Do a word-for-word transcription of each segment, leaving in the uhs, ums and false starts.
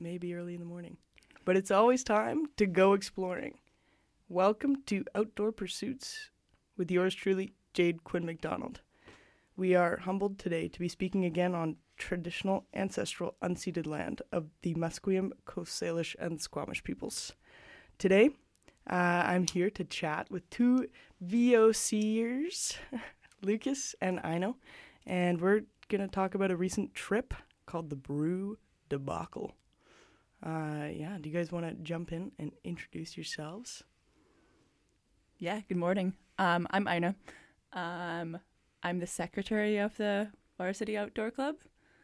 it may be early in the morning. But it's always time to go exploring. Welcome to Outdoor Pursuits with yours truly, Jade Quinn McDonald. We are humbled today to be speaking again on traditional, ancestral, unceded land of the Musqueam, Coast Salish, and Squamish peoples. Today, uh, I'm here to chat with two VOCers, Lucas and Ino, and we're going to talk about a recent trip called the Brew Debacle. Uh, yeah, do you guys want to jump in and introduce yourselves? Yeah, good morning. Um, I'm Ina. Um, I'm the secretary of the Varsity Outdoor Club.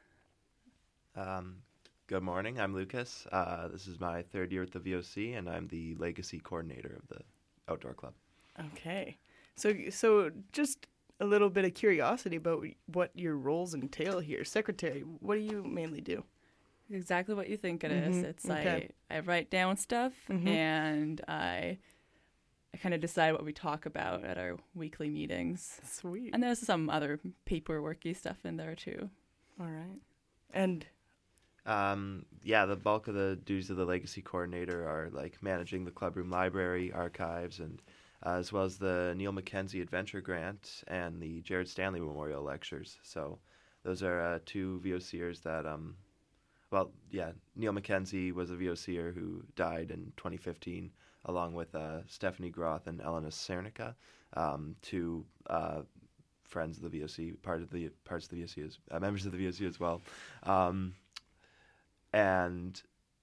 Um, good morning. I'm Lucas. Uh, this is my third year at the V O C, and I'm the legacy coordinator of the Outdoor Club. Okay. So, so just a little bit of curiosity about what your roles entail here. Secretary, what do you mainly do? Exactly what you think it mm-hmm. is. It's okay. I, I write down stuff, mm-hmm. and I I kind of decide what we talk about at our weekly meetings. Sweet. And there's some other paperworky stuff in there too. All right. And um, yeah, the bulk of the duties of the legacy coordinator are like managing the clubroom library, archives, and uh, as well as the Neil Mackenzie Adventure Grant and the Jared Stanley Memorial Lectures. So those are uh, two VOCers that um. Well, yeah, Neil Mackenzie was a VOCer who died in twenty fifteen, along with uh, Stephanie Groth and Elena Cernica, um, two uh, friends of the V O C, part of the parts of the V O C as uh, members of the V O C as well, um, and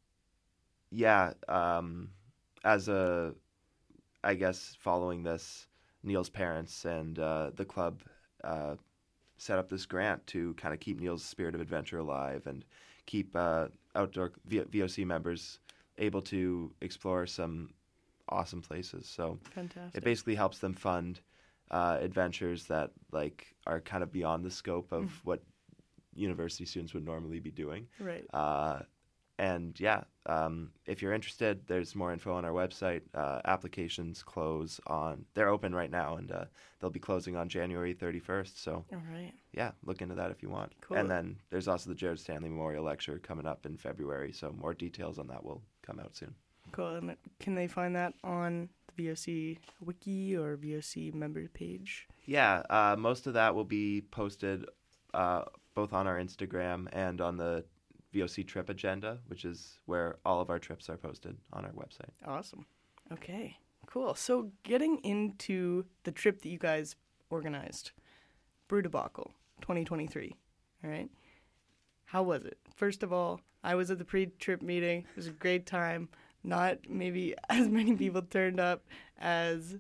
yeah, um, as a, I guess following this, Neil's parents and uh, the club uh, set up this grant to kind of keep Neil's spirit of adventure alive and keep uh, outdoor v- VOC members able to explore some awesome places. So fantastic. It basically helps them fund uh, adventures that like are kind of beyond the scope of mm. what university students would normally be doing. Right. Uh, and yeah, um, if you're interested, there's more info on our website. Uh, applications close on, they're open right now, and uh, they'll be closing on January thirty-first. So all right. Yeah, look into that if you want. Cool. And then there's also the Jared Stanley Memorial Lecture coming up in February, so more details on that will come out soon. Cool. And can they find that on the V O C wiki or V O C member page? Yeah, uh, most of that will be posted uh, both on our Instagram and on the V O C trip agenda, which is where all of our trips are posted on our website. Awesome. Okay, cool. So getting into the trip that you guys organized, Brew Debacle twenty twenty-three, all right? How was it? First of all, I was at the pre-trip meeting. It was a great time. Not maybe as many people turned up as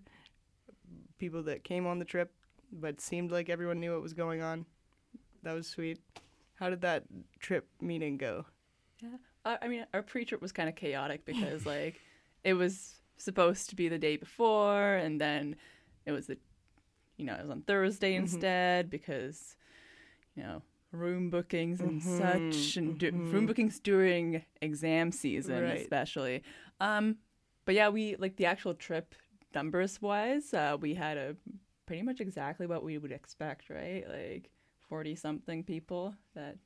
people that came on the trip, but seemed like everyone knew what was going on. That was sweet. How did that trip meeting go? Yeah, uh, I mean, our pre-trip was kind of chaotic because, like, it was supposed to be the day before, and then it was the, you know, it was on Thursday mm-hmm. instead because, you know, room bookings and mm-hmm. such, and du- mm-hmm. room bookings during exam season, right. especially. Um, but yeah, we like the actual trip numbers wise, uh, we had a pretty much exactly what we would expect, right? Like forty something people that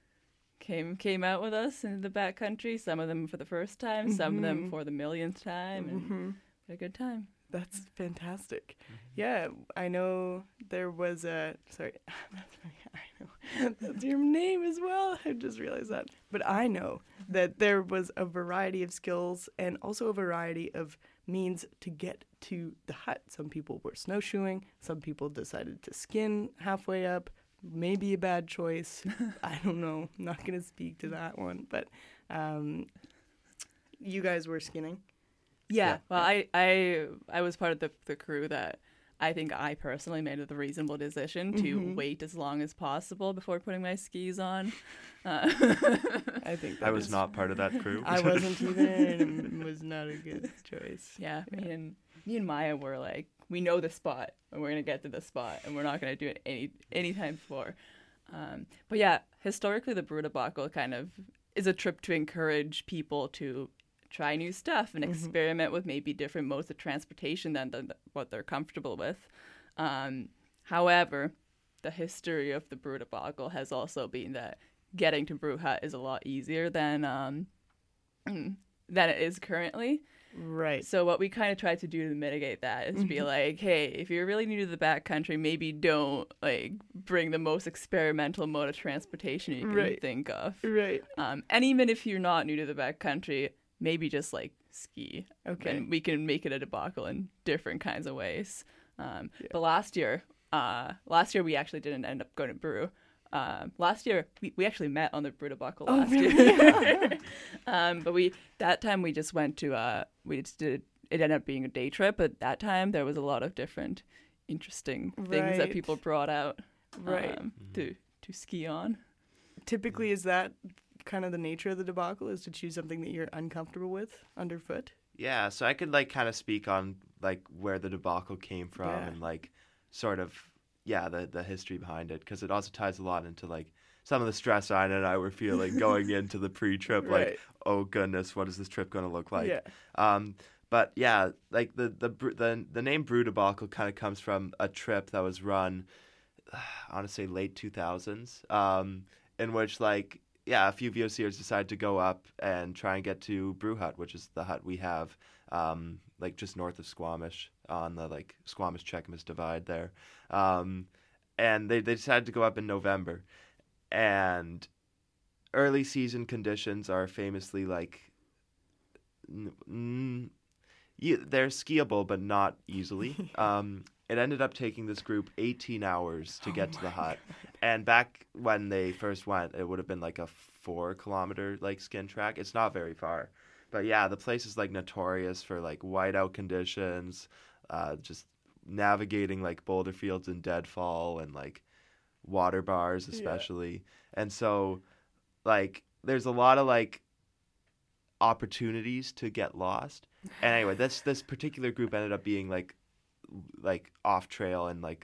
came came out with us in the backcountry. Some of them for the first time, mm-hmm. some of them for the millionth time, and mm-hmm. had a good time. That's fantastic. Mm-hmm. Yeah, I know there was a sorry, I know that's your name as well. I just realized that, but I know that there was a variety of skills and also a variety of means to get to the hut. Some people were snowshoeing. Some people decided to skin halfway up. Maybe a bad choice. I don't know. I'm not going to speak to that one. But um, you guys were skinning? Yeah. yeah. Well, I, I I was part of the, the crew that I think I personally made the reasonable decision to mm-hmm. wait as long as possible before putting my skis on. Uh, I think that I was is, not part of that crew. I wasn't either, and it was not a good choice. Yeah, yeah. Me and me and Maya were like, we know the spot, and we're gonna get to the spot, and we're not gonna do it any any time before. Um, but yeah, historically, the Brew Debacle kind of is a trip to encourage people to try new stuff and mm-hmm. experiment with maybe different modes of transportation than the, what they're comfortable with. Um, however, the history of the Brew Debacle has also been that getting to Brew Hut is a lot easier than um, than it is currently. Right. So what we kind of tried to do to mitigate that is be like, hey, if you're really new to the backcountry, maybe don't like bring the most experimental mode of transportation you can Right. think of. Right. Um, and even if you're not new to the backcountry, maybe just like ski. Okay. And we can make it a debacle in different kinds of ways. Um, Yeah. But last year, uh, last year we actually didn't end up going to Brew. Um, last year we, we actually met on the Brew debacle Oh, last really? year. um, but we that time we just went to uh, we just did it ended up being a day trip. But that time there was a lot of different interesting things that Right. people brought out Right. um, to to ski on. Typically, is that kind of the nature of the debacle, is to choose something that you're uncomfortable with underfoot? Yeah, so I could like kind of speak on like where the debacle came from Yeah. and like sort of yeah the the history behind it, because it also ties a lot into like some of the stress Ina and I were feeling going into the pre-trip. Right. Like, oh goodness, what is this trip going to look like? Yeah. Um, but yeah, like the the br- the the name Brew debacle kind of comes from a trip that was run, I want to say late two thousands, um, in which like yeah, a few VOCers decided to go up and try and get to Brew Hut, which is the hut we have, um, like just north of Squamish on the like Squamish Cheakamus divide there, um, and they they decided to go up in November, and early season conditions are famously like, n- n- you, they're skiable but not easily. Um, it ended up taking this group eighteen hours to Oh get to the my hut. And back when they first went, it would have been like a four kilometer like skin track. It's not very far. But yeah, the place is like notorious for like whiteout conditions, uh, just navigating like boulder fields and deadfall and like water bars Yeah. especially. And so like there's a lot of like opportunities to get lost. And anyway, this this particular group ended up being like like off trail and like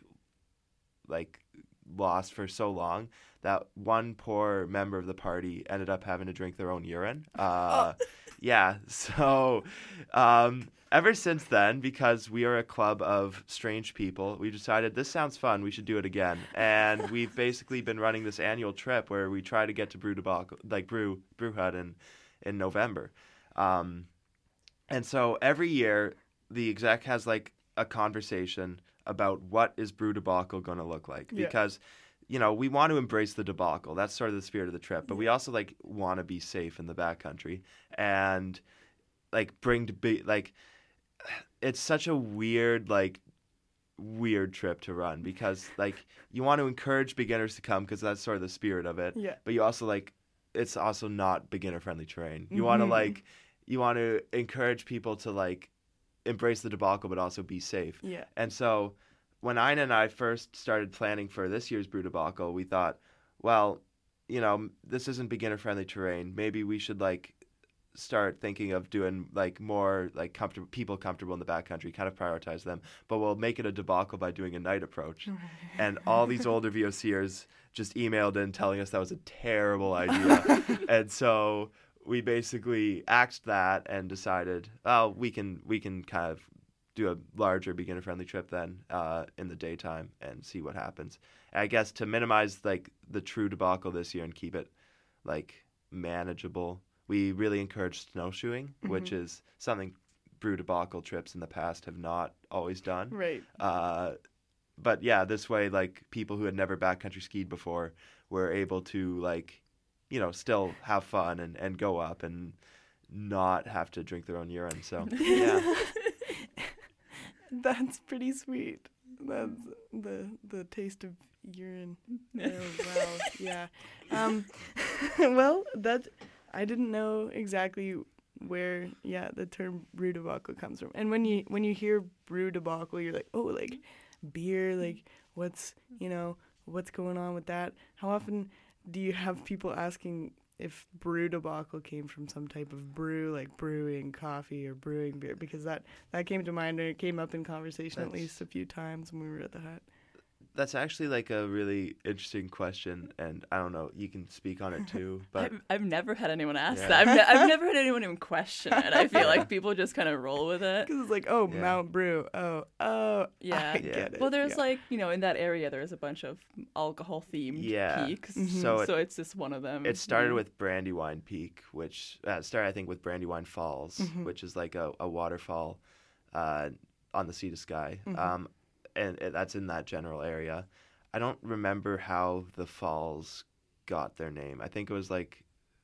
like lost for so long that one poor member of the party ended up having to drink their own urine. Uh, yeah, so um, ever since then, because we are a club of strange people, we decided this sounds fun, we should do it again. And we've basically been running this annual trip where we try to get to Brew debacle, like Brew Brew Hut in in November. Um, and so every year, the exec has like a conversation about what is Brew debacle going to look like, Yeah. because you know we want to embrace the debacle. That's sort of the spirit of the trip, but we also like want to be safe in the backcountry and like bring to be like it's such a weird like weird trip to run, because like you want to encourage beginners to come because that's sort of the spirit of it, Yeah. but you also like it's also not beginner friendly terrain. You want to Mhm. like you want to encourage people to like embrace the debacle but also be safe. Yeah. And so when Ina and I first started planning for this year's Brew debacle, we thought, well, you know, this isn't beginner friendly terrain. Maybe we should like start thinking of doing like more like comfortable people comfortable in the backcountry, kind of prioritize them, but we'll make it a debacle by doing a night approach. And all these older VOCers just emailed in telling us that was a terrible idea. And so we basically axed that and decided, oh, we can we can kind of do a larger beginner friendly trip then uh, in the daytime and see what happens. And I guess to minimize like the true debacle this year and keep it like manageable, we really encourage snowshoeing, Mhm. which is something Brew debacle trips in the past have not always done. Right. Uh, but yeah, this way, like people who had never backcountry skied before were able to like, you know, still have fun and, and go up and not have to drink their own urine. So yeah, That's pretty sweet. That's the the taste of urine. Oh wow, yeah. Um, well, that I didn't know exactly where yeah the term brew debacle comes from. And when you when you hear brew debacle, you're like, oh, like beer, like what's you know what's going on with that? How often do you have people asking if brew debacle came from some type of brew, like brewing coffee or brewing beer? Because that, that came to mind, and it came up in conversation at That's- least a few times when we were at the hut. That's actually like a really interesting question, and I don't know, you can speak on it too. But I've, I've never had anyone ask Yeah. that. I've, ne- I've never had anyone even question it. I feel like people just kind of roll with it. Because it's like, oh, Yeah. Mount Brew. Oh, oh, Yeah. I Yeah. get it. Well, there's yeah. like, you know, in that area, there's a bunch of alcohol themed Yeah. peaks. Mhm. So So, it- it's just one of them. it started yeah. with Brandywine Peak, which uh, started I think with Brandywine Falls, Mhm. which is like a, a waterfall uh, on the Sea to Sky, Mhm. um, and it, that's in that general area. I don't remember how the falls got their name. I think it was like,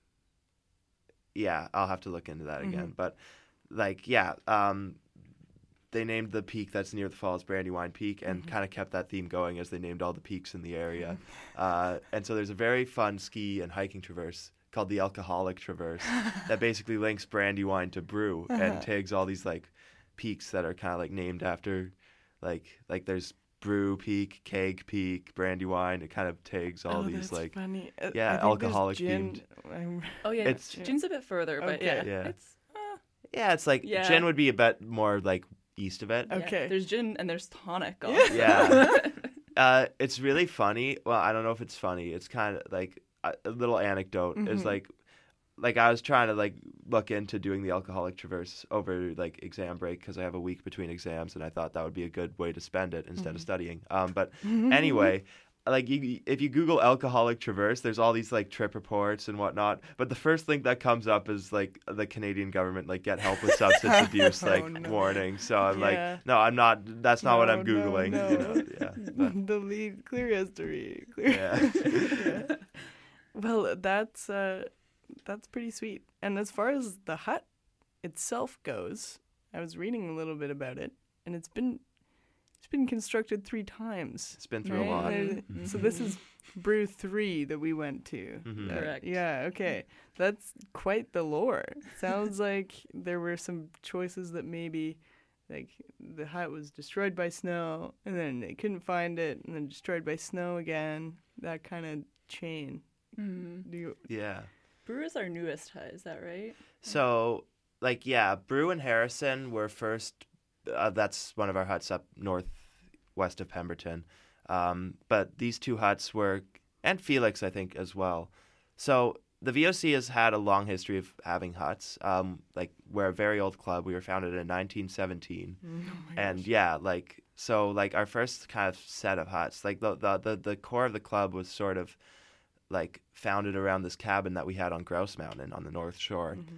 yeah, I'll have to look into that again. Mhm. But like, yeah, um, they named the peak that's near the falls Brandywine Peak, and Mhm. kind of kept that theme going as they named all the peaks in the area. Uh, and so there's a very fun ski and hiking traverse called the Alcoholic Traverse that basically links Brandywine to Brew Uh-huh. and tags all these like peaks that are kind of like named after, like like there's Brew Peak, Keg Peak, Brandywine. It kind of tags all oh, these that's like funny. Uh, yeah, I think there's alcoholic gin- themed. I'm- Oh, yeah. It's- Gin's a bit further, but Okay. yeah. Yeah. It's, uh, yeah, it's like Yeah. gin would be a bit more like east of it. yeah. Okay. There's gin and there's tonic. Yeah. Also. Yeah. Uh, it's really funny. Well, I don't know if it's funny. It's kind of like a, a little anecdote is Mhm. like, like I was trying to like look into doing the Alcoholic Traverse over like exam break because I have a week between exams, and I thought that would be a good way to spend it instead of studying. Um, but anyway, like you, if you Google Alcoholic Traverse, there's all these like trip reports and whatnot. But the first link that comes up is like the Canadian government like get help with substance abuse Oh, like no. warning. So I'm Yeah. like, no, I'm not. That's not what No, I'm no, googling. no. You know? Yeah. But, Delete, clear history. Clear. Yeah. Yeah. Well, that's uh, that's pretty sweet. And as far as the hut itself goes, I was reading a little bit about it, and it's been it's been constructed three times. It's been through right? a lot. And Mhm. So this is Brew three that we went to. Mhm. Uh, Correct. Yeah. Okay. That's quite the lore. Sounds like there were some choices that maybe, like, the hut was destroyed by snow, and then they couldn't find it, and then destroyed by snow again. That kind of chain. Mm. Do you? Yeah. Brew is our newest hut, is that right? So, like, yeah, Brew and Harrison were first. Uh, that's one of our huts up northwest of Pemberton. Um, but these two huts were, and Felix, I think, as well. So the V O C has had a long history of having huts. Um, like, we're a very old club. We were founded in nineteen seventeen. And yeah, like, so, like, our first kind of set of huts, like, the, the, the, the core of the club was sort of, like, founded around this cabin that we had on Grouse Mountain on the North Shore. Mhm.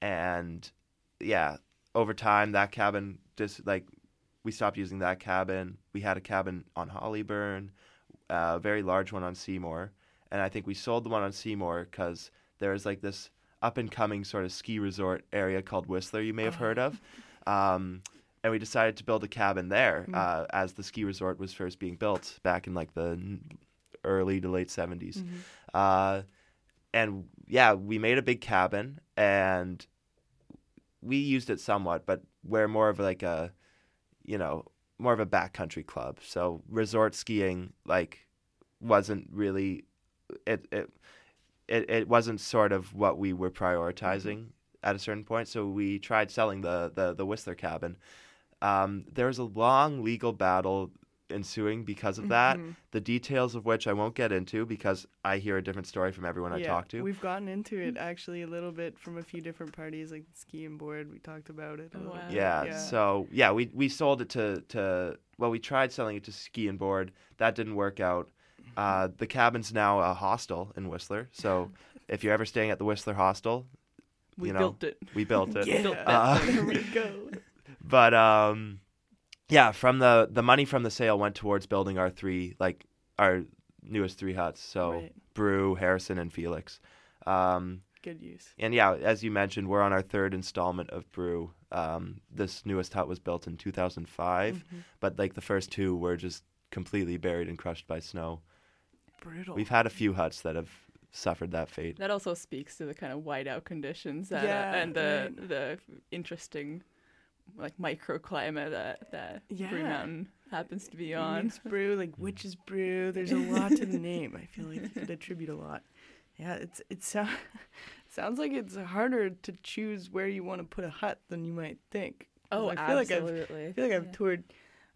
And yeah, over time that cabin just like we stopped using that cabin. We had a cabin on Hollyburn, a very large one on Seymour, and I think we sold the one on Seymour because there was like this up and coming sort of ski resort area called Whistler you may have heard of. Um, and we decided to build a cabin there Mm. uh, as the ski resort was first being built back in like the n- early to late seventies. Mhm. Uh, and yeah, we made a big cabin and we used it somewhat, but we're more of like a, you know, more of a backcountry club. So resort skiing like wasn't really it it it, it wasn't sort of what we were prioritizing at a certain point. So we tried selling the the, the Whistler cabin. Um, there was a long legal battle ensuing because of that, Mhm. the details of which I won't get into because I hear a different story from everyone I Yeah, talk to. We've gotten into it actually a little bit from a few different parties, like Ski and Board. We talked about it. A Oh, little wow. bit. Yeah, so yeah, we we sold it to to well, we tried selling it to Ski and Board. That didn't work out. Uh, the cabin's now a hostel in Whistler. So if you're ever staying at the Whistler hostel, We you know, built it. we built it. yeah, Built that Uh, thing. there we go. But um, yeah, from the the money from the sale went towards building our three like our newest three huts. So Right. Brew, Harrison, and Felix. Um, Good use. and yeah, as you mentioned, we're on our third installment of Brew. Um, this newest hut was built in two thousand five, Mhm. but like the first two were just completely buried and crushed by snow. Brutal. We've had a few huts that have suffered that fate. That also speaks to the kind of whiteout conditions that, Yeah, uh, and the right. the interesting like microclimate that that Brew Yeah. Mountain happens to be on. Mixed brew, like witch's brew. There's a lot to the name. I feel like you could attribute a lot. Yeah, it's it sounds sounds like it's harder to choose where you want to put a hut than you might think. 'Cause Oh, I feel like I've absolutely. I feel like I've Yeah. toured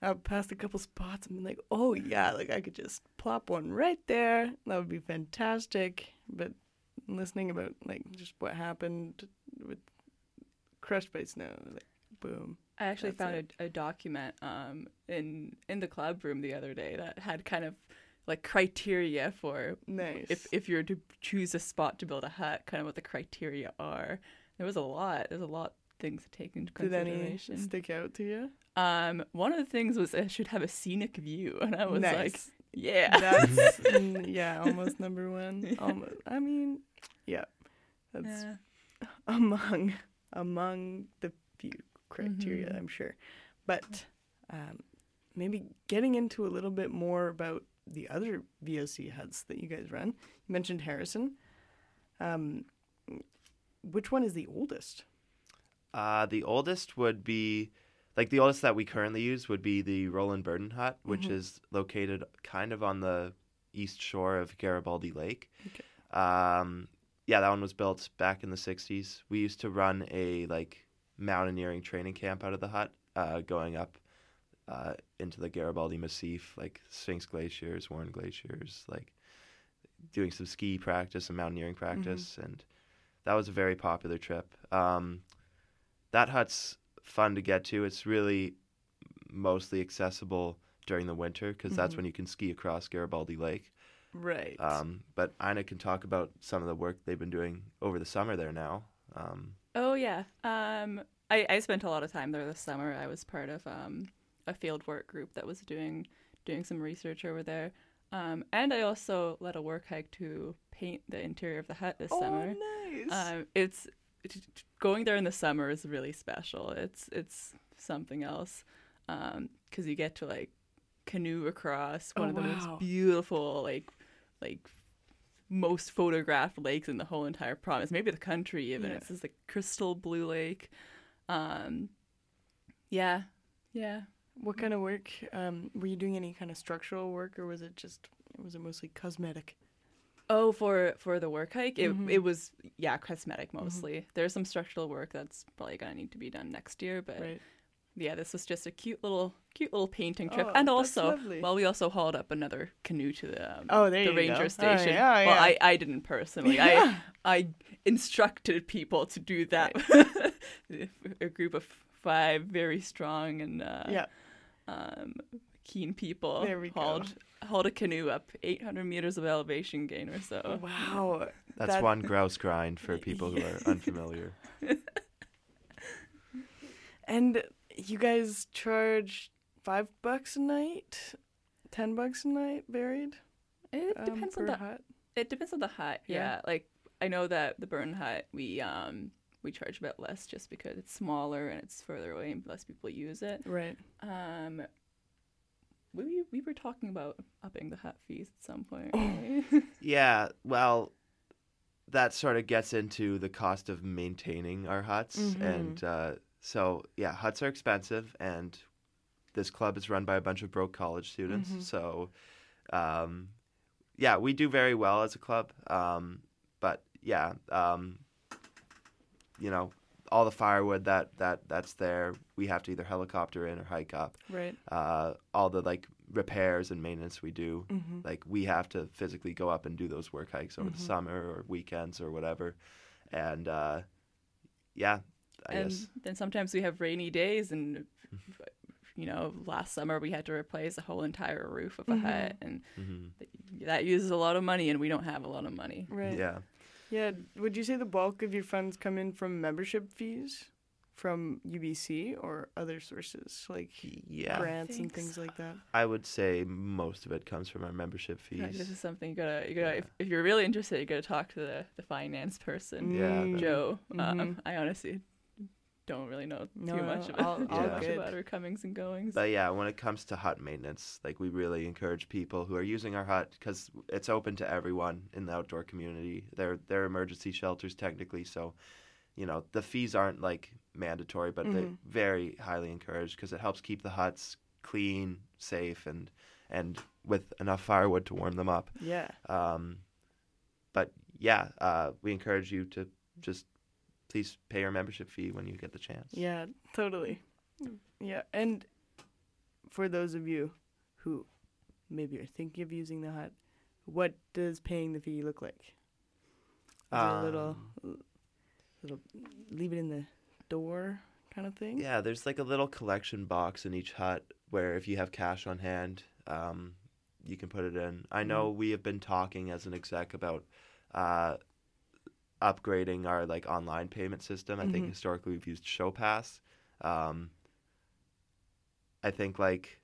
I've passed a couple spots and been like, oh yeah, like I could just plop one right there. That would be fantastic. But listening about like just what happened with crushed by snow, like boom. I actually That's found it. a, a document um in in the club room the other day that had kind of like criteria for Nice. if if you were to choose a spot to build a hut, kind of what the criteria are. There was a lot. There's a lot of things to take into Did any consideration. stick out to you? Um, one of the things was it should have a scenic view, and I was Nice. like, yeah, That's mm, yeah, almost number one. Almost. I mean, yeah, that's yeah. among among the few criteria, Mhm. I'm sure. But um, maybe getting into a little bit more about the other V O C huts that you guys run. You mentioned Harrison. Um, which one is the oldest? Uh, the oldest would be, like the oldest that we currently use would be the Roland Burden Hut, which Mhm. is located kind of on the east shore of Garibaldi Lake. Okay. Um, yeah, that one was built back in the sixties. We used to run a like mountaineering training camp out of the hut, uh, going up uh, into the Garibaldi Massif, like Sphinx Glaciers, Warren Glaciers, like doing some ski practice and mountaineering practice, and that was a very popular trip. Um, that hut's fun to get to. It's really mostly accessible during the winter because that's Mhm. when you can ski across Garibaldi Lake. Right. Um, but Ina can talk about some of the work they've been doing over the summer there now. Um, Oh yeah. Um, I I spent a lot of time there this summer. I was part of um a field work group that was doing doing some research over there. Um, and I also led a work hike to paint the interior of the hut this oh, summer. nice. Um, it's t- t- going there in the summer is really special. It's it's something else because you get to like canoe across one Oh, of the wow. most beautiful like like most photographed lakes in the whole entire province, maybe the country even. Yeah. It's this like crystal blue lake. Um, yeah, yeah. What kind of work? Um, were you doing any kind of structural work, or was it just was it mostly cosmetic? Oh, for for the work hike, it Mhm. it was yeah cosmetic mostly. There's some structural work that's probably gonna need to be done next year, but Right. yeah, this was just a cute little cute little painting trip, Oh, and that's also lovely. well, we also hauled up another canoe to the um, Oh, there the you ranger go. Oh, station. yeah, well, yeah. I I didn't personally. Yeah. I I instructed people to do that. A group of five very strong and uh, Yeah. um, keen people There we go. hauled hauled a canoe up eight hundred meters of elevation gain or so. Wow. that's That- one grouse grind for people who are unfamiliar. And you guys charge five bucks a night, ten bucks a night, buried. It um, depends on per the hut. it depends on the hut. Yeah. Yeah. Like I know that the burn hut we um we charge a bit less just because it's smaller and it's further away and less people use it. Right. Um we we were talking about upping the hut fees at some point. Oh. right? Yeah, well, that sort of gets into the cost of maintaining our huts. Mhm. And uh, so, yeah, huts are expensive, and this club is run by a bunch of broke college students. Mhm. So, um, yeah, we do very well as a club. Um, but, yeah, um, you know, all the firewood that, that that's there, we have to either helicopter in or hike up. Right. Uh, all the, like, repairs and maintenance we do, Mm-hmm. like we have to physically go up and do those work hikes over Mhm. the summer or weekends or whatever. And uh, yeah, I and guess. then sometimes we have rainy days and you know, last summer we had to replace a whole entire roof of a Mhm. hut and hmm that uses a lot of money and we don't have a lot of money. Right. Yeah. Yeah. Would you say the bulk of your funds come in from membership fees, from U B C, or other sources like Yeah. grants and Thanks. things like that? I would say most of it comes from our membership Right, this fees. is something you gotta, you gotta. Yeah. If, if you're really interested, you gotta talk to the, the finance person, Yeah, Mm. that- Joe. Um, Mhm. I honestly don't really know No, too much no, about, all- too all much good. about our comings and goings. But yeah, when it comes to hut maintenance, like we really encourage people who are using our hut because it's open to everyone in the outdoor community. They're they're emergency shelters technically, so you know the fees aren't like mandatory, but they're Mhm. very highly encouraged because it helps keep the huts clean, safe, and and with enough firewood to warm them up. Yeah. Um, but yeah, uh, we encourage you to just please pay your membership fee when you get the chance. Yeah, totally. Yeah, and for those of you who maybe are thinking of using the hut, what does paying the fee look like? Is it a little, Um, little, leave it in the door kind of thing? Yeah, there's like a little collection box in each hut where if you have cash on hand, um, you can put it in. I know we have been talking as an exec about uh, upgrading our like online payment system. I think Mhm. historically we've used ShowPass. Um, I think like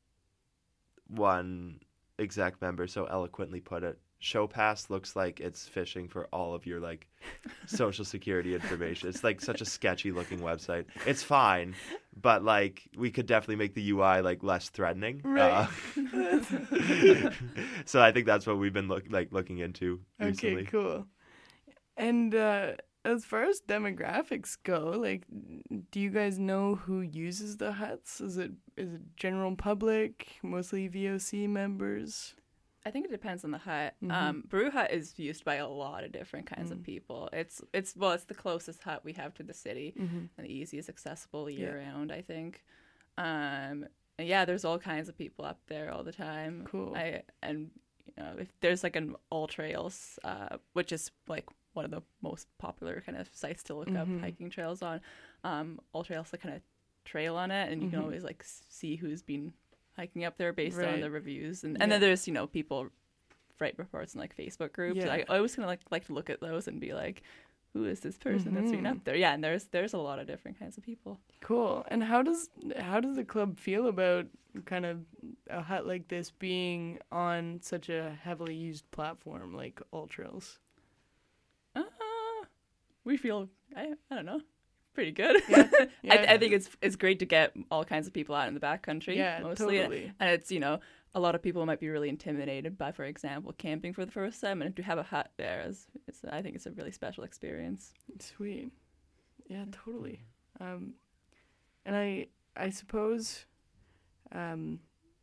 one exec member so eloquently put it, ShowPass looks like it's fishing for all of your like social security information. It's like such a sketchy looking website. It's fine, but like we could definitely make the U I like less threatening. Right. Uh, so I think that's what we've been look like looking into recently. Okay, cool. And uh, as far as demographics go, like, do you guys know who uses the huts? Is it is it general public, mostly V O C members? I think it depends on the hut. Mhm. Um, Brew Hut is used by a lot of different kinds Mm. of people. It's it's well, it's the closest hut we have to the city Mm-hmm. and the easiest accessible Yeah. year round. I think. Um, and yeah, there's all kinds of people up there all the time. Cool. I and you know if there's like an All Trails, uh, which is like one of the most popular kind of sites to look Mhm. up hiking trails on. Um, All Trails, like kind of trail on it, and you Mhm. can always like s- see who's been hiking up there based Right. on the reviews, and, Yeah. and then there's you know people write reports in like Facebook groups. Yeah. I, I always kind of like like to look at those and be like, who is this person that's been Mhm. up there? Yeah, and there's there's a lot of different kinds of people. Cool. And how does how does the club feel about kind of a hut like this being on such a heavily used platform like All Trails? Uh, we feel I I don't know. Pretty good. Yeah, I, yeah. I think it's it's great to get all kinds of people out in the backcountry. Yeah, mostly. totally. And it's, you know, a lot of people might be really intimidated by, for example, camping for the first time. And to have a hut there is, it's, I think it's a really special experience. Sweet. Yeah, totally. Um, and I I suppose um,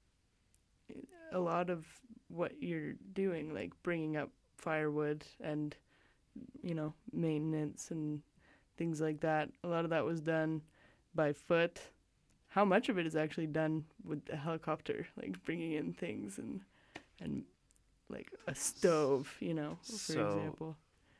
a lot of what you're doing, like bringing up firewood and, you know, maintenance and things like that, a lot of that was done by foot. How much of it is actually done with a helicopter, like bringing in things and and like a stove, you know, for So- example?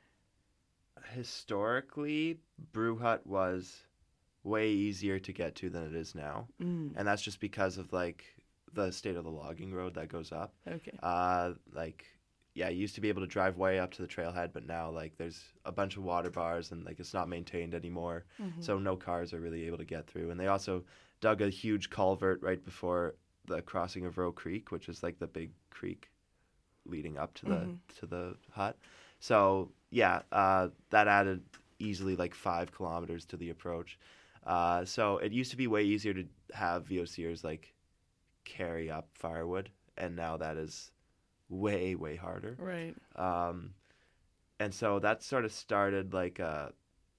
Historically, Brew Hut was way easier to get to than it is now, Mm. and that's just because of like the state of the logging road that goes up. Okay. Uh, like, yeah, you used to be able to drive way up to the trailhead, but now like there's a bunch of water bars and like it's not maintained anymore, Mhm. so no cars are really able to get through. And they also dug a huge culvert right before the crossing of Roe Creek, which is like the big creek leading up to the Mhm. to the hut. So yeah, uh, that added easily like five kilometers to the approach. Uh, so it used to be way easier to have VOCers like carry up firewood, and now that is way way harder. Right. Um, and so that sort of started like uh,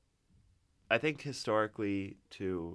I think historically to.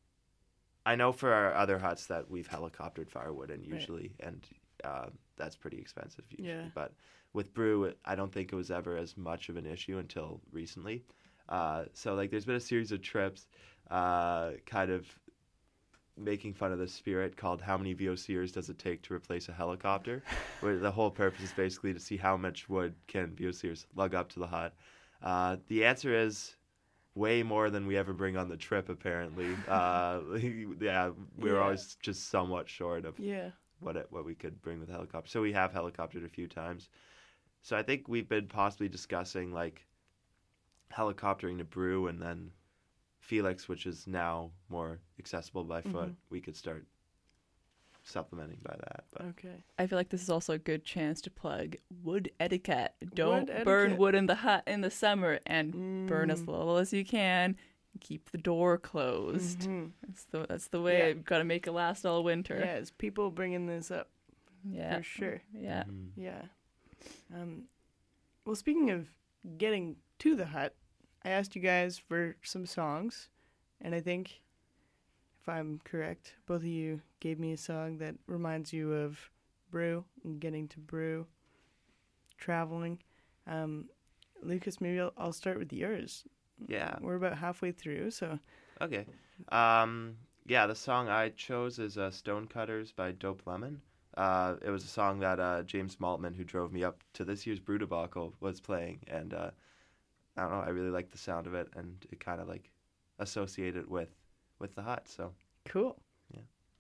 I know for our other huts that we've helicoptered firewood in usually, and uh, that's pretty expensive usually. Yeah. But with Brew, it- I don't think it was ever as much of an issue until recently. Uh, so like, there's been a series of trips, uh, kind of making fun of the spirit called "How many VOCers does it take to replace a helicopter?" Where the whole purpose is basically to see how much wood can VOCers lug up to the hut. Uh, the answer is way more than we ever bring on the trip, apparently. Uh, yeah, we were Yeah. always just somewhat short of Yeah. what it, what we could bring with helicopter. So we have helicoptered a few times. So I think we've been possibly discussing like helicoptering to Brew, and then Felix, which is now more accessible by foot. Mhm. We could start supplementing by that. But Okay. I feel like this is also a good chance to plug wood etiquette. Don't Wood burn etiquette. wood in the hut in the summer, and burn as Mm. little as you can. Keep the door closed. Mhm. That's the that's the way. Yeah. You've got to make it last all winter. Yeah, it's people bringing this up Yeah, for sure. Yeah. Mhm. Yeah. Um, well, speaking of getting to the hut, I asked you guys for some songs, and I think, if I'm correct, both of you gave me a song that reminds you of Brew and getting to Brew, traveling. Um, Lucas, maybe I'll, I'll start with yours. Yeah. We're about halfway through, so Okay. Um, yeah, the song I chose is uh, Stonecutters by Dope Lemon. Uh, it was a song that uh, James Maltman, who drove me up to this year's Brudebakel, was playing, and uh, I don't know, I really liked the sound of it, and it kind of like associated with with the hut. So Cool. yeah.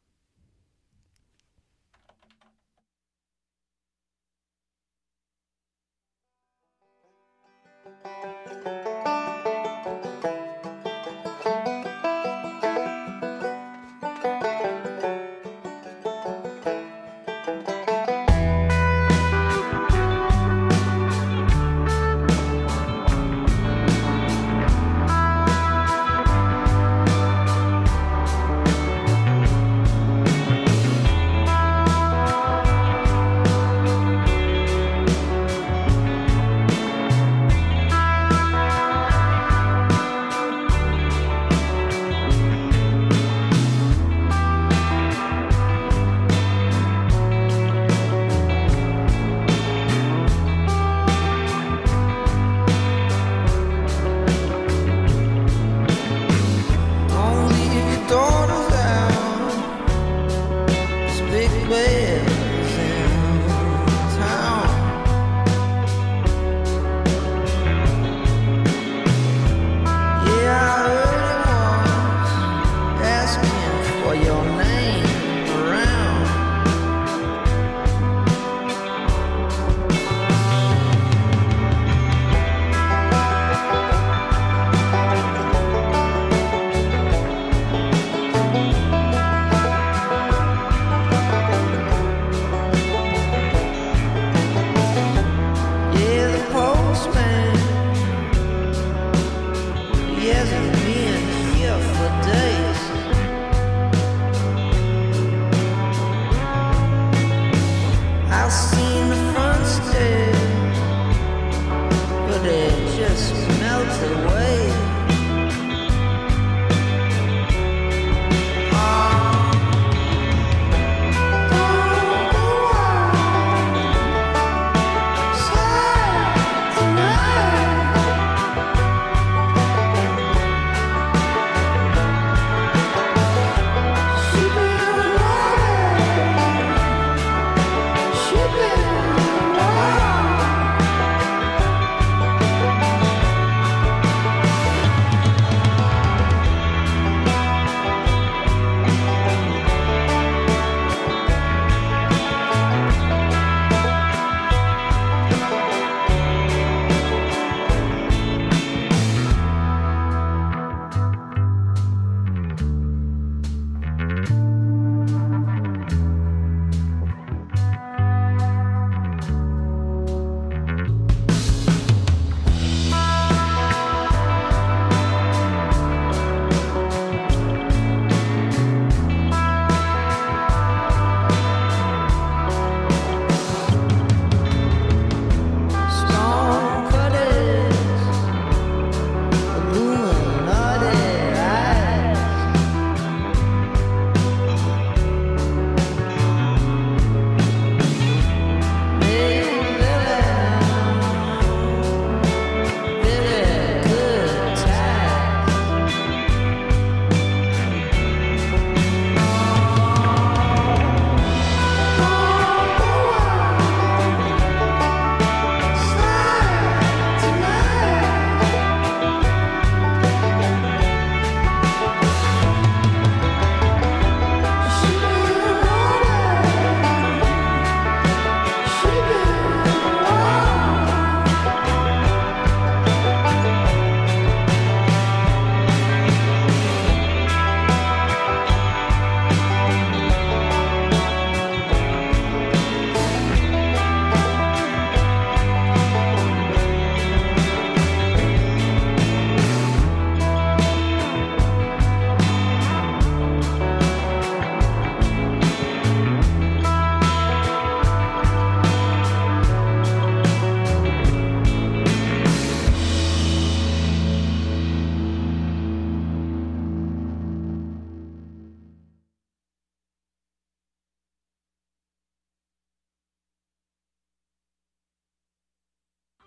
Don't leave your daughters out. This big bed is in town. Yeah, I heard it was asking for your name around. Yeah, the postman, he hasn't been here for days. I've seen the front stairs, but it just melted away. Ah, don't go outside tonight.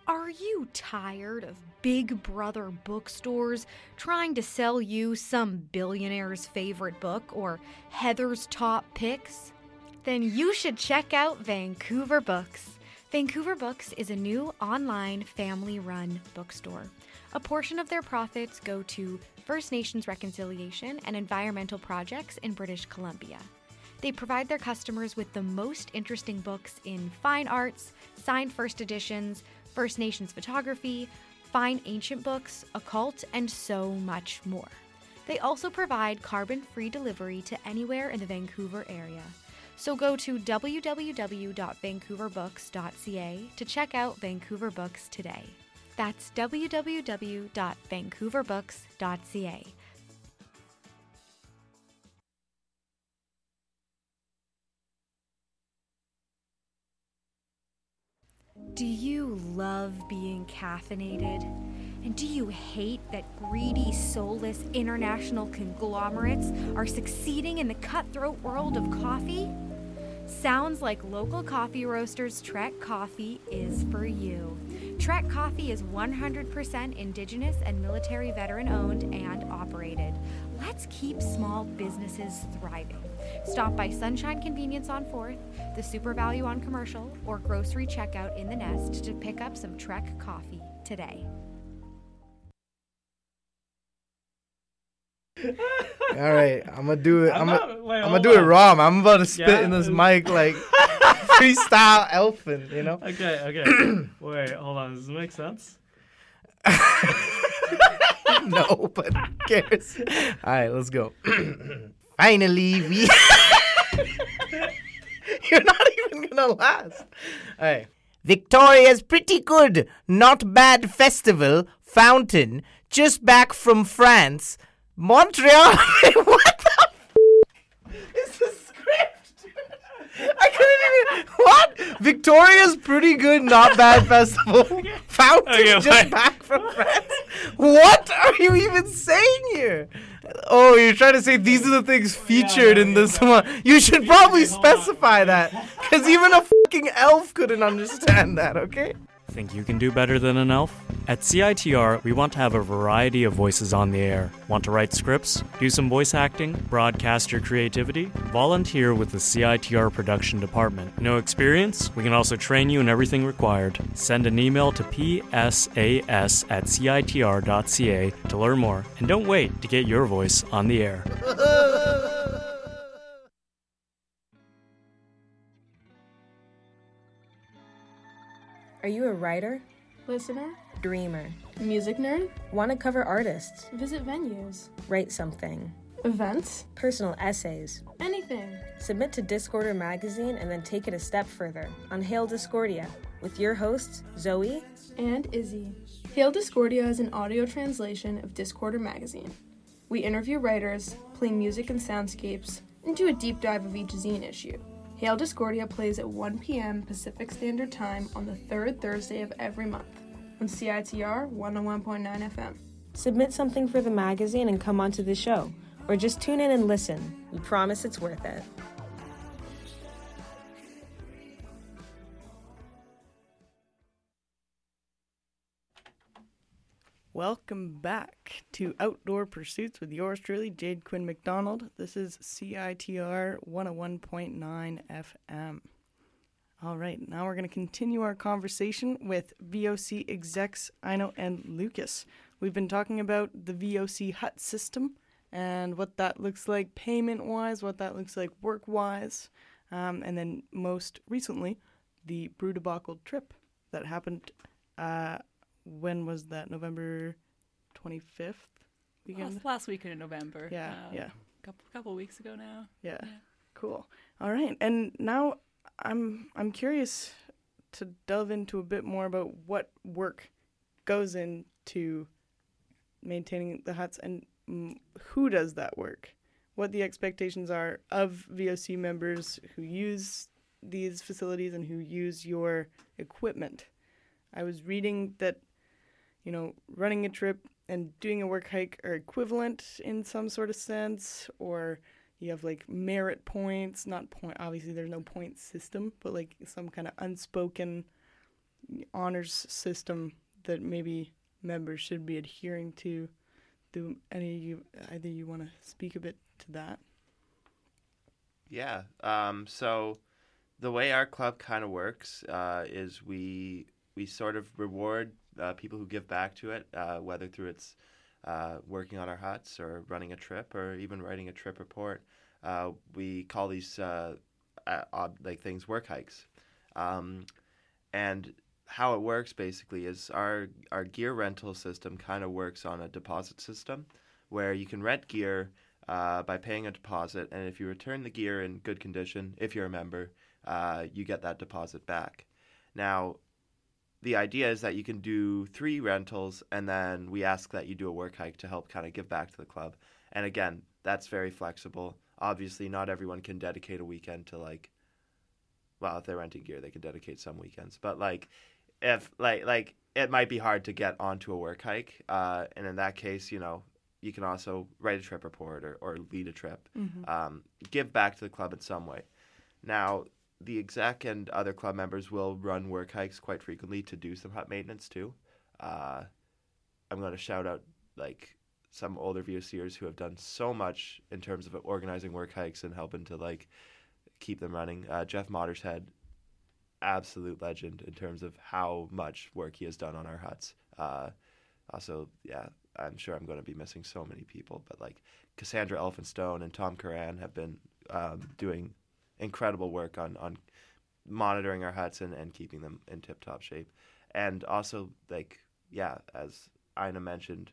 Are you tired of Big Brother bookstores trying to sell you some billionaire's favorite book or Heather's top picks? Then you should check out Vancouver Books. Vancouver Books is a new online family-run bookstore. A portion of their profits go to First Nations reconciliation and environmental projects in British Columbia. They provide their customers with the most interesting books in fine arts, signed first editions, First Nations photography, fine ancient books, occult, and so much more. They also provide carbon-free delivery to anywhere in the Vancouver area. So go to w w w dot vancouver books dot c a to check out Vancouver Books today. That's w w w dot vancouver books dot c a. Do you love being caffeinated? And do you hate that greedy, soulless international conglomerates are succeeding in the cutthroat world of coffee? Sounds like local coffee roasters Trek Coffee is for you. Trek Coffee is one hundred percent Indigenous and military veteran owned and operated. Let's keep small businesses thriving. Stop by Sunshine Convenience on fourth, the Super Value on Commercial, or grocery checkout in the Nest to pick up some Trek Coffee today. All right, I'm gonna do it. I'm, I'm, gonna, not, wait, I'm hold gonna do it on. raw. Man. I'm about to spit Yeah? in this mic like freestyle elfin, you know? Okay, okay. Wait, hold on. Does it make sense? No, but who cares? All right, let's go. Finally, we. You're not even gonna last. All right. Victoria's pretty good, not bad festival, fountain, just back from France. Montreal. What the f- is the script? I couldn't even. What? Victoria's pretty good, not bad festival, fountain, Okay, just wait. back from France. What are you even saying here? Oh, you're trying to say these are the things featured yeah, in yeah, this yeah. one. You should probably Hold on. specify that, because even a fucking elf couldn't understand that, okay? Think you can do better than an elf? At C I T R, we want to have a variety of voices on the air. Want to write scripts? Do some voice acting? Broadcast your creativity? Volunteer with the C I T R production department. No experience? We can also train you in everything required. Send an email to p s a s at c i t r dot c a to learn more. And don't wait to get your voice on the air. Are you a writer? Listener? Dreamer? Music nerd? Want to cover artists? Visit venues? Write something? Events? Personal essays? Anything. Submit to Discorder magazine and then take it a step further on Hail Discordia with your hosts, Zoe and Izzy. Hail Discordia is an audio translation of Discorder magazine. We interview writers, play music and soundscapes, and do a deep dive of each zine issue. Hail Discordia plays at one p.m. Pacific Standard Time on the third Thursday of every month on C I T R one oh one point nine F M. Submit something for the magazine and come onto the show, or just tune in and listen. We promise it's worth it. Welcome back to Outdoor Pursuits with yours truly, Jade Quinn McDonald. This is C I T R one oh one point nine F M. All right, now we're going to continue our conversation with V O C execs Ino and Lucas. We've been talking about the V O C hut system and what that looks like payment-wise, what that looks like work-wise, um, and then most recently, the Brew debacle trip that happened. Uh, when was that? November twenty-fifth weekend? Last, last weekend in November. Yeah, uh, yeah. Couple couple weeks ago now. Yeah. Yeah. Cool. All right. And now I'm I'm curious to delve into a bit more about what work goes into maintaining the huts and mm, who does that work. What the expectations are of V O C members who use these facilities and who use your equipment. I was reading that, you know, running a trip and doing a work hike are equivalent in some sort of sense, or you have like merit points, not point, obviously there's no point system, but like some kind of unspoken honors system that maybe members should be adhering to. Do any of you, either you want to speak a bit to that? Yeah. Um, so the way our club kind of works uh, is we we sort of reward uh, people who give back to it, uh, whether through its uh, working on our huts or running a trip or even writing a trip report. Uh, we call these uh, uh, odd like things work hikes, um, and how it works basically is our our gear rental system kind of works on a deposit system, where you can rent gear uh, by paying a deposit, and if you return the gear in good condition, if you're a member, uh, you get that deposit back. Now, the idea is that you can do three rentals, and then we ask that you do a work hike to help kind of give back to the club. And again, that's very flexible. Obviously, not everyone can dedicate a weekend to like, well, if they're renting gear, they can dedicate some weekends. But like, if like like it might be hard to get onto a work hike, uh, and in that case, you know, you can also write a trip report or, or lead a trip, Mm-hmm. um, give back to the club in some way. Now, the exec and other club members will run work hikes quite frequently to do some hut maintenance too. Uh, I'm going to shout out like some older VOCers who have done so much in terms of organizing work hikes and helping to like keep them running. Uh, Jeff Mottershead, absolute legend in terms of how much work he has done on our huts. Uh, also, yeah, I'm sure I'm going to be missing so many people, but like Cassandra Elphinstone and Tom Curran have been um, doing incredible work on, on monitoring our huts and, and keeping them in tip-top shape. And also, like, yeah, as Ina mentioned,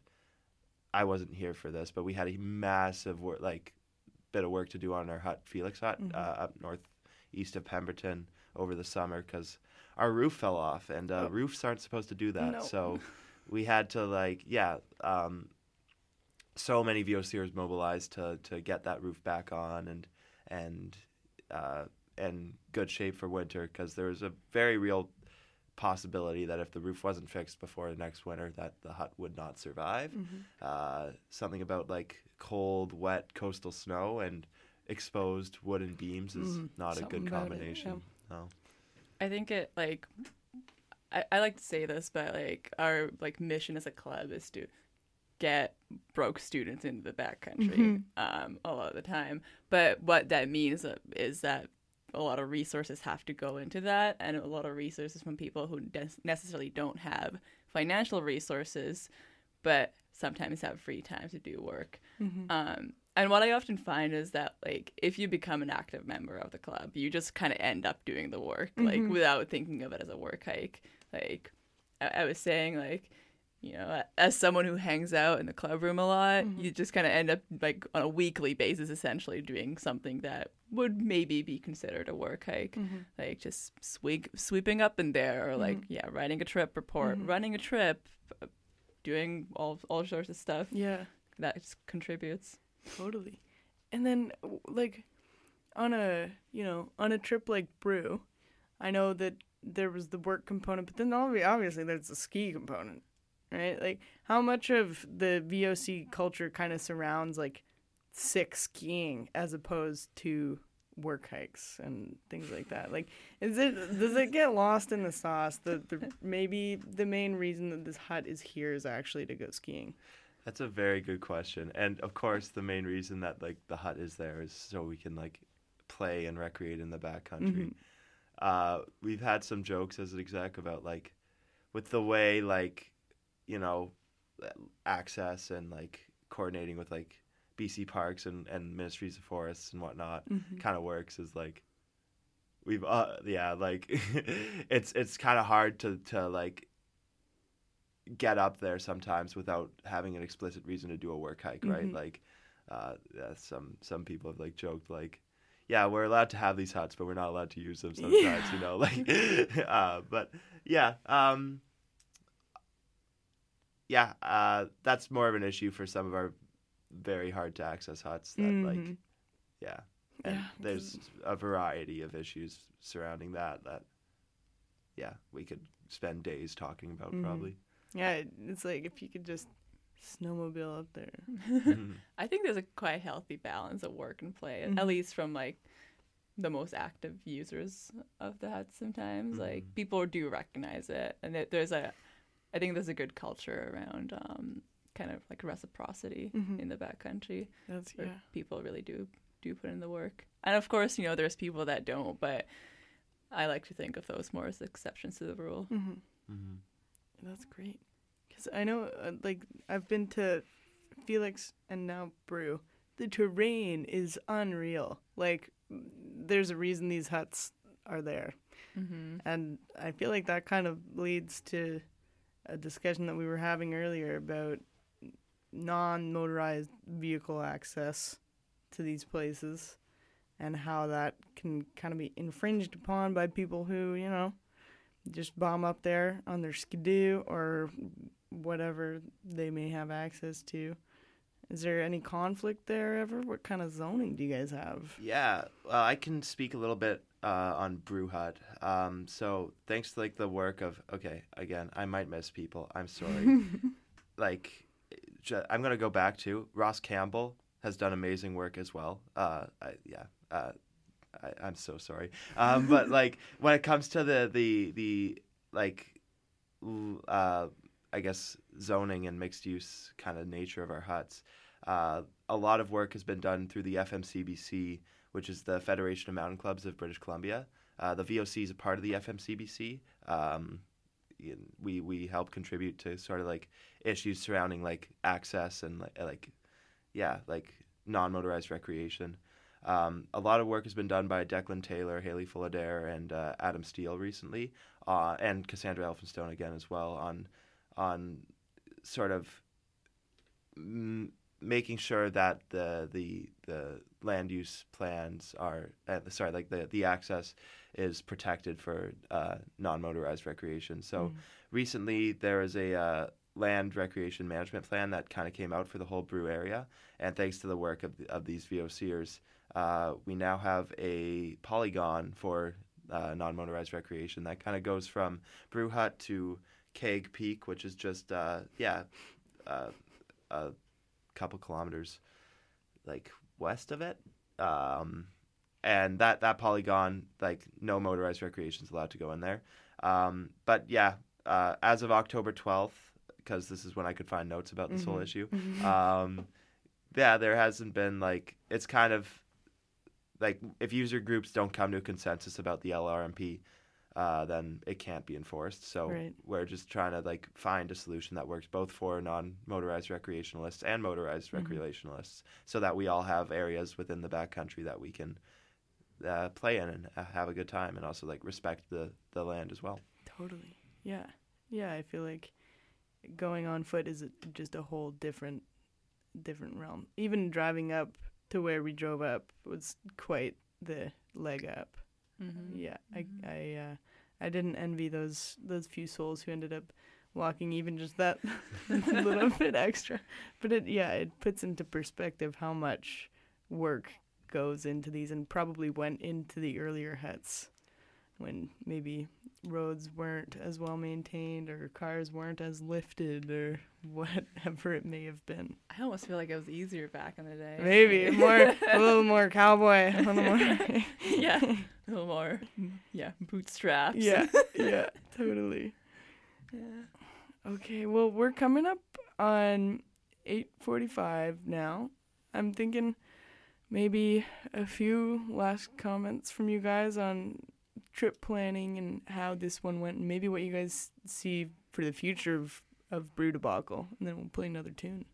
I wasn't here for this, but we had a massive work, like bit of work to do on our hut, Felix Hut, Mhm. uh, up northeast of Pemberton over the summer because our roof fell off, and uh, Oh. roofs aren't supposed to do that. No. So we had to, like, yeah, um, so many VOCers mobilized to to get that roof back on and and uh, in good shape for winter, because there was a very real possibility that if the roof wasn't fixed before the next winter, that the hut would not survive. Mm-hmm. Uh, something about like cold, wet coastal snow and exposed wooden beams is Mm, not a something good about it, combination. No. I think it like I, I like to say this, but like our like mission as a club is to get broke students into the backcountry Mhm. um, a lot of the time. But what that means uh, is that a lot of resources have to go into that, and a lot of resources from people who ne- necessarily don't have financial resources, but sometimes have free time to do work. Mm-hmm. Um, and what I often find is that, like, if you become an active member of the club, you just kind of end up doing the work, like, Mhm. without thinking of it as a work hike. Like, I, I was saying, like, you know, as someone who hangs out in the club room a lot, Mhm. you just kind of end up, like, on a weekly basis, essentially doing something that would maybe be considered a work hike. Mm-hmm. Like, just sweep, sweeping up in there, or, like, Mhm. yeah, writing a trip report, Mhm. running a trip, uh, doing all all sorts of stuff Yeah. that just contributes. Totally. And then, w- like, on a, you know, on a trip like Brew, I know that there was the work component, but then obvi- obviously there's the ski component, right? Like, how much of the V O C culture kind of surrounds, like, sick skiing as opposed to work hikes and things like that? Like, is it, does it get lost in the sauce that the, maybe the main reason that this hut is here is actually to go skiing? That's a very good question. And of course, the main reason that like the hut is there is so we can like play and recreate in the backcountry. Mhm. Uh, we've had some jokes as an exec about like with the way like, you know, access and like coordinating with like B C Parks and, and Ministries of Forests and whatnot Mhm. kind of works is like we've uh yeah like it's it's kind of hard to to like get up there sometimes without having an explicit reason to do a work hike, right? Mhm. Like uh yeah, some some people have like joked like, yeah, we're allowed to have these huts but we're not allowed to use them sometimes. Yeah. You know, like uh but yeah, um yeah, uh that's more of an issue for some of our very hard to access huts that like Mhm. yeah. And Yeah, there's a variety of issues surrounding that that yeah, we could spend days talking about Mhm. probably. Yeah, it- it's like if you could just snowmobile up there. Mhm. I think there's a quite healthy balance of work and play, Mhm. at least from like the most active users of the huts sometimes. Mhm. Like, people do recognize it, and it, there's a, I think there's a good culture around um, kind of like reciprocity Mhm. in the backcountry. That's where yeah. people really do do put in the work. And of course, you know, there's people that don't, but I like to think of those more as exceptions to the rule. Mhm. Mhm. That's great. Because I know, uh, like, I've been to Felix and now Brew. The terrain is unreal. Like, there's a reason these huts are there. Mm-hmm. And I feel like that kind of leads to a discussion that we were having earlier about non-motorized vehicle access to these places and how that can kind of be infringed upon by people who, you know, just bomb up there on their skidoo or whatever they may have access to. Is there any conflict there ever? What kind of zoning do you guys have? Yeah, uh, I can speak a little bit uh, on Brew Hut. Um, so thanks to like the work of, okay, again, I might miss people. I'm sorry. like, j- I'm gonna go back to Ross Campbell has done amazing work as well. Uh, I, yeah, uh, I, I'm so sorry. Um, but like when it comes to the the the like, l- uh, I guess zoning and mixed use kind of nature of our huts. Uh, a lot of work has been done through the F M C B C, which is the Federation of Mountain Clubs of British Columbia. Uh, the V O C is a part of the F M C B C. Um, we we help contribute to sort of like issues surrounding like access and like, like yeah, like non-motorized recreation. Um, a lot of work has been done by Declan Taylor, Haley Fullader, and uh, Adam Steele recently, uh, and Cassandra Elphinstone again as well on on sort of m- making sure that the the the land use plans are uh, sorry like the the access is protected for uh, non-motorized recreation. So Mm. recently there is a uh, land recreation management plan that kind of came out for the whole Brew area, and thanks to the work of of these VOCers, uh, we now have a polygon for uh, non-motorized recreation that kind of goes from Brew Hut to Keg Peak, which is just uh, yeah uh, a couple kilometers like west of it, um, and that that polygon, like no motorized recreation is allowed to go in there. Um, but yeah, uh, as of October twelfth, because this is when I could find notes about this whole Mhm. issue. Mhm. Um, yeah, there hasn't been like it's kind of like if user groups don't come to a consensus about the L R M P, uh, then it can't be enforced. So Right. we're just trying to like find a solution that works both for non-motorized recreationalists and motorized Mhm. recreationalists, so that we all have areas within the backcountry that we can uh, play in and uh, have a good time, and also like respect the the land as well. Totally. Yeah. Yeah, I feel like going on foot is a, just a whole different different realm. Even driving up to where we drove up was quite the leg up. Mm-hmm. Yeah, I I uh, I didn't envy those those few souls who ended up walking even just that little bit extra. But it yeah, it puts into perspective how much work goes into these, and probably went into the earlier huts when maybe roads weren't as well maintained or cars weren't as lifted or whatever it may have been. I almost feel like it was easier back in the day. Maybe more a little more cowboy, a little more yeah, a little more, yeah, bootstraps. Yeah, yeah, totally. Yeah. Okay, well, we're coming up on eight forty-five now. I'm thinking maybe a few last comments from you guys on trip planning and how this one went, and maybe what you guys see for the future of, of Brew Debacle, and then we'll play another tune.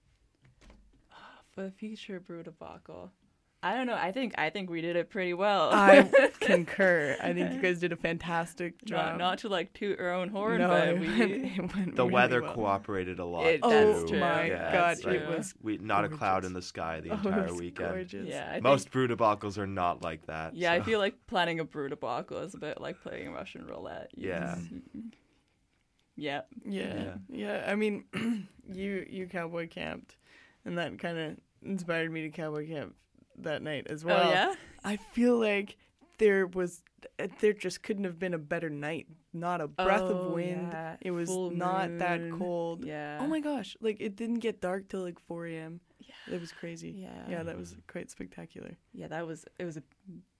For the future Brew Debacle, I don't know. I think I think we did it pretty well. I concur. I think you guys did a fantastic job. Not, not to like toot our own horn, No, but it we. went- it went The really weather well. cooperated a lot. It- too. that's true. my Yeah, God, it's it like was we not a cloud gorgeous. in the sky the Oh, it entire was weekend. gorgeous. Yeah, I Most think, brew debacles are not like that. yeah, I so. feel like planning a Brew Debacle is a bit like playing Russian roulette. You Yeah. just- yeah. Yeah, Yeah. yeah. I mean, you you cowboy camped, and that kind of inspired me to cowboy camp that night as well. Oh yeah. I feel like there was, there just couldn't have been a better night. Not a breath Oh, of wind. yeah. It was Full not that moon. cold. Yeah. Oh my gosh! Like it didn't get dark till like four a.m. Yeah. It was crazy. Yeah. Yeah, that was quite spectacular. Yeah, that was it was a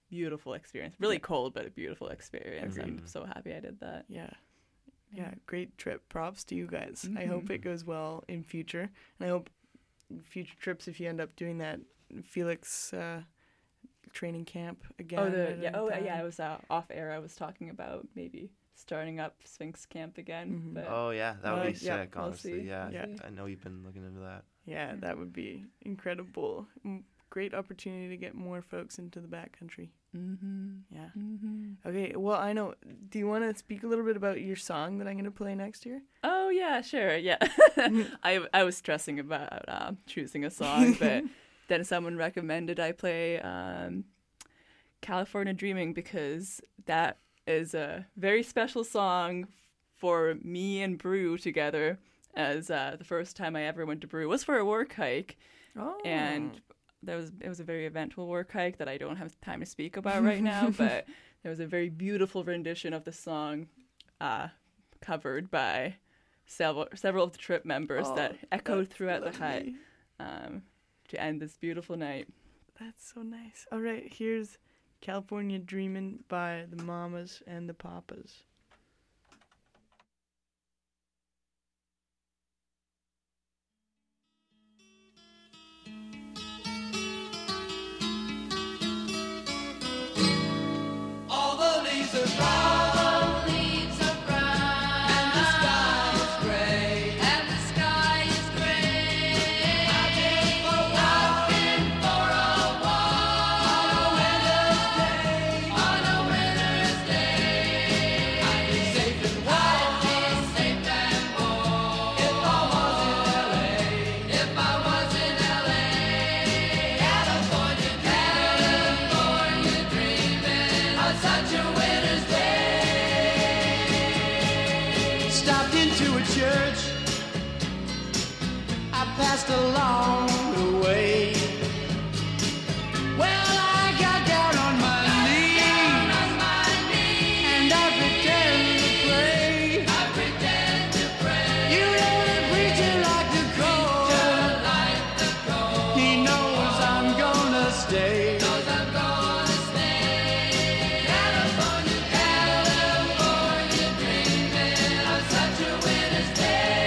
beautiful experience. Really Yeah. cold, but a beautiful experience. Agreed. I'm so happy I did that. Yeah. Yeah, great trip. Props to you guys. I Mhm. hope it goes well in future. And I hope in future trips, if you end up doing that Felix uh, training camp again. Oh, the at yeah. any Oh, time. yeah. I was uh, off air. I was talking about maybe starting up Sphinx Camp again. Mhm. But Oh yeah, that would Uh, be yeah, sick. we'll Honestly, see. yeah. Yeah. I know you've been looking into that. Yeah, that would be incredible. Mm, Great opportunity to get more folks into the backcountry. mm-hmm. Yeah. Mm-hmm. Okay, well, I know. Do you want to speak a little bit about your song that I'm going to play next year? Oh yeah, sure, yeah. I I was stressing about um, choosing a song, but then someone recommended I play um, California Dreaming because that is a very special song for me and Brew together. As uh, the first time I ever went to Brew was for a work hike, Oh. and that was it was a very eventful work hike that I don't have time to speak about right now. But there was a very beautiful rendition of the song, uh, covered by several several of the trip members Oh, that echoed that's throughout the hut, lovely. um, to end this beautiful night. That's so nice. All right, here's California Dreamin' by the Mamas and the Papas. All the leaves are brown, leaves are brown, and the sky is gray, and the sky is gray. I've been for a walk, I've been for a walk on a winter's day, on a winter's day. I'd be safe and warm, I'd be safe and warm if I was in L A, if I was in L A. California, California dreaming on such a winter's day. Stopped into a church, I passed along the way. Well, I got down on my knees, and I pretend to pray. I pretend to pray. You know the preacher like the cold, like the cold. He knows I'm gonna stay. Knows I'm gonna stay. California, California dreaming on such a winter's day.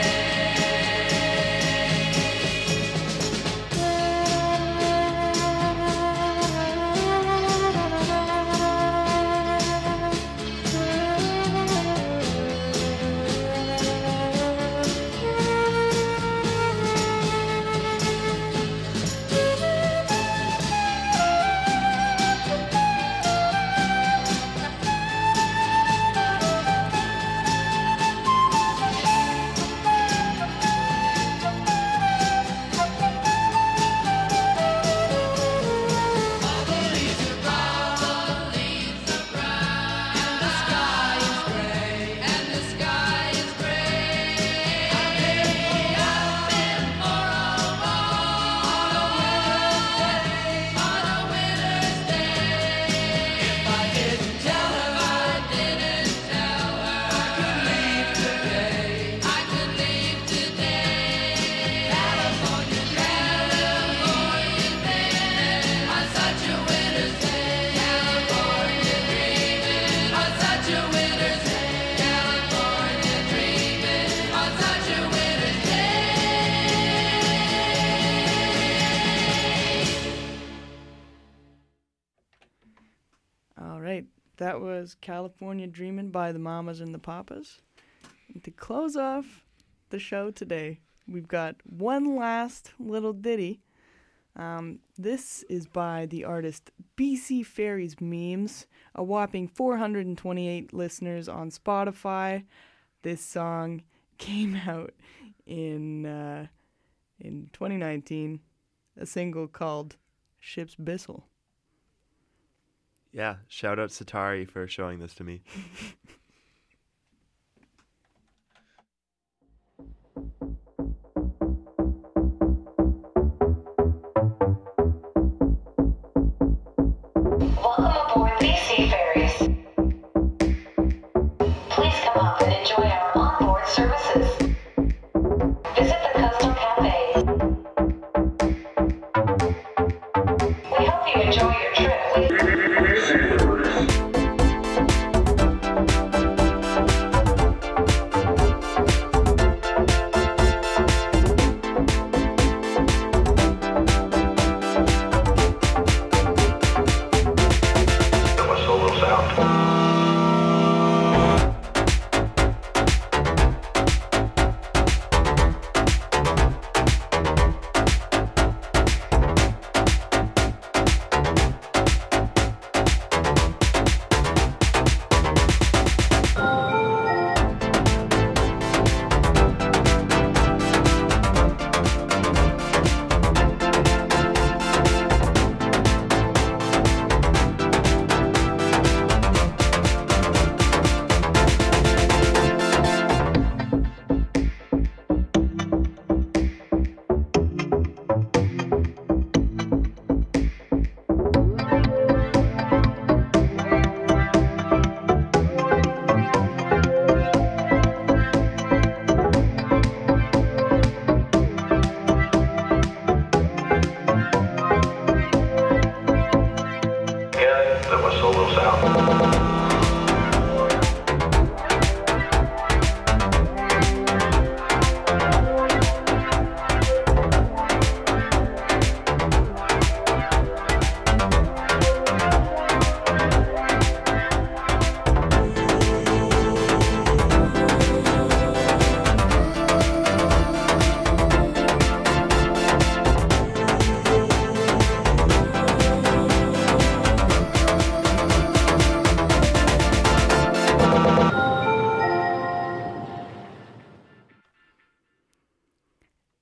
All the leaves are brown, leaves are brown, and the sky is gray, and the sky is gray. I've been, I've been for a walk on a winter's day, on a winter's day. If I didn't tell her, I didn't tell her, I could leave today, I could leave today. California, California dreaming on such a winter's day. California dreaming on such a winter's day. California dreaming on such a winter's day. All right, that was California Dreamin' by the Mamas and the Papas. And to close off the show today, we've got one last little ditty. Um, this is by the artist B C Fairies Memes, a whopping four hundred twenty-eight listeners on Spotify. This song came out in uh, in twenty nineteen, a single called Ship's Bissell. Yeah, shout out Satari for showing this to me. Welcome aboard B C Ferries. Please come up and enjoy our onboard services. Visit the Custom Cafe. We hope you enjoy your trip.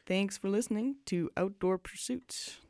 Thanks for listening to Outdoor Pursuits.